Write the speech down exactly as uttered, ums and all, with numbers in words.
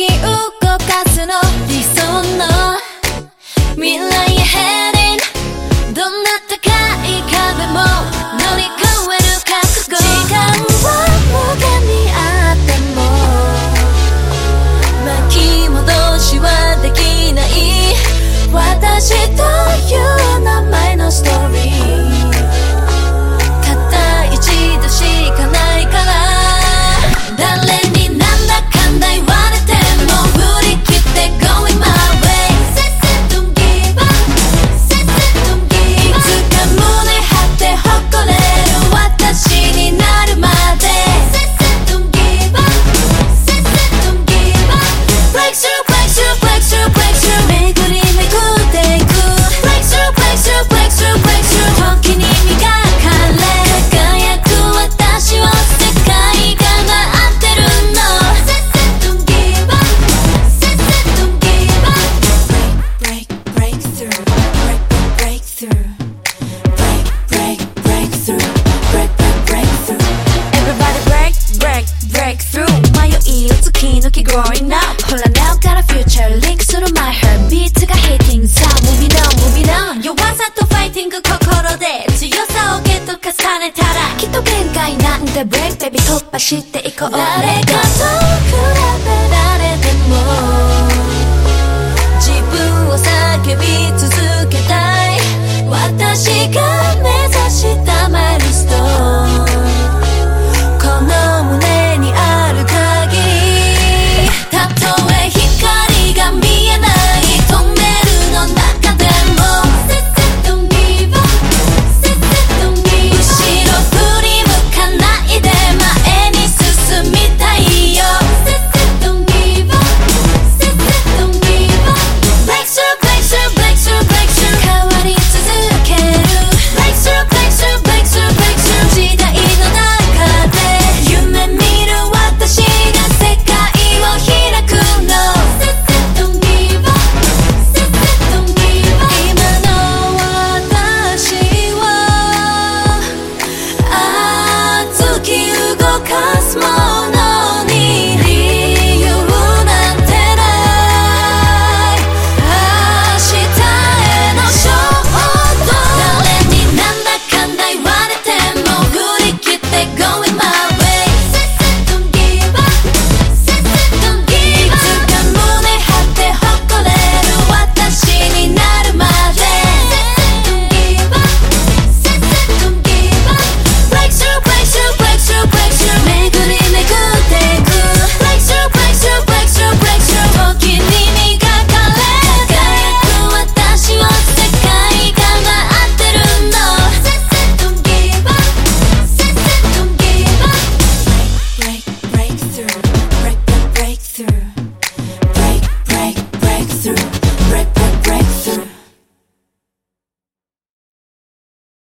き動かすの理想の未来へ heading どんな高い壁も乗り越える覚悟時間は無限にあっても巻き戻しはできない私という名前のストーリーたった一度しかないから誰になんだかんだ言われても振り切って going my way Say say don't give up Say say don't give up いつか胸張って誇れる私になるまで Say say don't give up Say say don't give up Breakthrough breakthrough breakthrough breakthrough 巡り巡っていく Breakthrough breakthrough breakthrough breakthrough 時に磨かれ輝く私を世界が待ってるの Say say don't give up Say say don't give up Break break breakthrough Break break breakthrough Break break breakthrough Break break breakthrough Everybody break break breakthrough 迷いを突き抜け growing up ほら now got a future link する my heartbeat が hitting さあ moving on moving on 弱さとファイティング心で強さをゲット重ねたらきっと限界なんで break baby 突破していこう誰かと